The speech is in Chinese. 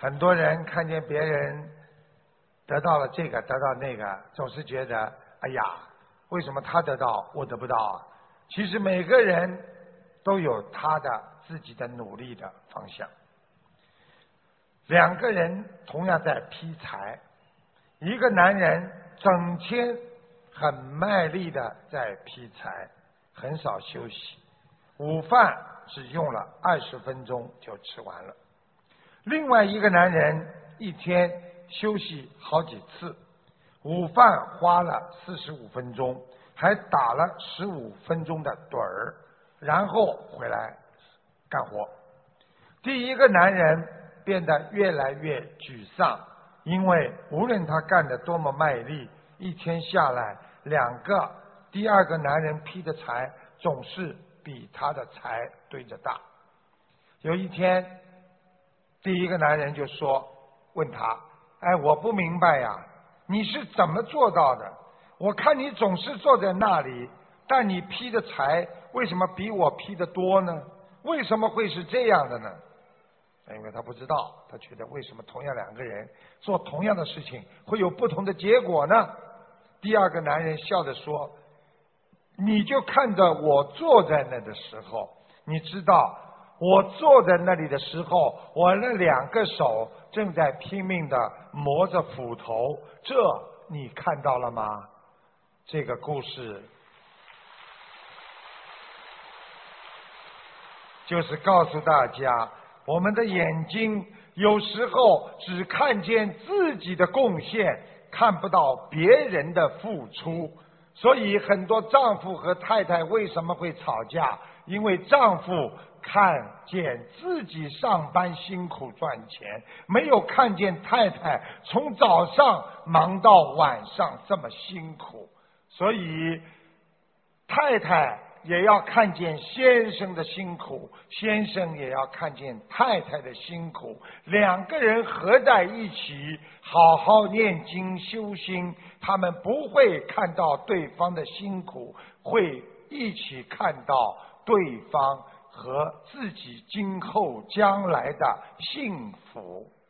很多人看见别人得到了这个，得到那个，总是觉得哎呀，为什么他得到我得不到啊？其实每个人都有他的自己的努力的方向。两个人同样在劈柴，一个男人整天很卖力的在劈柴，很少休息，午饭只用了20分钟就吃完了。另外一个男人一天休息好几次，午饭花了45分钟，还打了15分钟的盹儿，然后回来干活。第一个男人变得越来越沮丧，因为无论他干得多么卖力，一天下来第二个男人劈的柴总是比他的柴堆着大。有一天，第一个男人就问他，哎，我不明白呀，你是怎么做到的？我看你总是坐在那里，但你劈的柴为什么比我劈的多呢？为什么会是这样的呢？因为他不知道，他觉得为什么同样两个人做同样的事情会有不同的结果呢？第二个男人笑着说，你就看着我坐在那的时候，你知道我坐在那里的时候，我那2个手正在拼命地磨着斧头，这你看到了吗？这个故事就是告诉大家，我们的眼睛有时候只看见自己的贡献，看不到别人的付出。所以很多丈夫和太太为什么会吵架？因为丈夫看见自己上班辛苦赚钱，没有看见太太从早上忙到晚上这么辛苦。所以太太也要看见先生的辛苦，先生也要看见太太的辛苦，两个人合在一起好好念经修心，他们不会看到对方的辛苦，会一起看到对方和自己今后将来的幸福。